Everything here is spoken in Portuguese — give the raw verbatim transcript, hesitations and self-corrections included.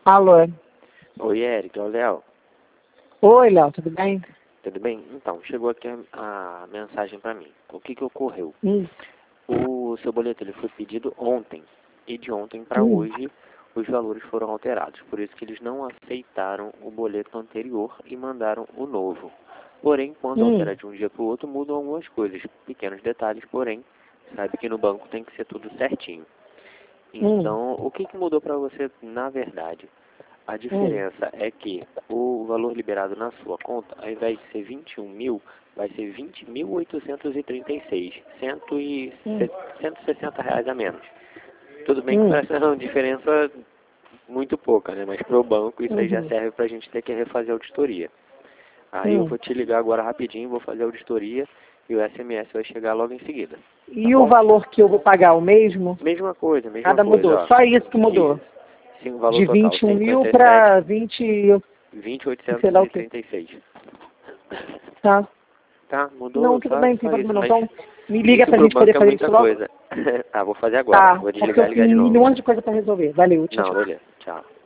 Alô. Oi, Eric, é o Léo. Oi, Léo, tudo bem? Tudo bem? Então, chegou aqui a, a mensagem para mim. O que que ocorreu? Hum. O seu boleto ele foi pedido ontem, e de ontem para Hum. hoje os valores foram alterados. Por isso que eles não aceitaram o boleto anterior e mandaram o novo. Porém, quando Hum. altera de um dia para o outro, mudam algumas coisas, pequenos detalhes, porém, sabe que no banco tem que ser tudo certinho. Então, o que que mudou para você na verdade? A diferença é que o valor liberado na sua conta, ao invés de ser vinte e um mil, vai ser vinte mil oitocentos e trinta e seis, cento e sessenta reais a menos. Tudo bem que Hum. parece uma diferença muito pouca, né? Mas para o banco isso aí já Uhum. serve para a gente ter que refazer a auditoria. Aí eu Hum. vou te ligar agora rapidinho, vou fazer a auditoria e o S M S vai chegar logo em seguida. E Tá o bom? valor que eu vou pagar o mesmo? Mesma coisa, mesma Nada coisa, mudou, ó. só isso que mudou. Isso. Sim, o valor De total, vinte e um mil cinquenta e sete, para vinte, vinte sei lá o mil oitocentos e quê. trinta e seis. Tá. Tá, mudou Não, tudo só, bem, não tem só isso, problema não. mas Então, me liga isso pra pro gente poder banco é fazer isso muita logo? coisa. Tá, vou fazer agora. Tá, Vou porque desligar eu e ligar tenho de um novo. milhão de coisa pra resolver. Valeu, tchau, Não, tchau. beleza. Tchau.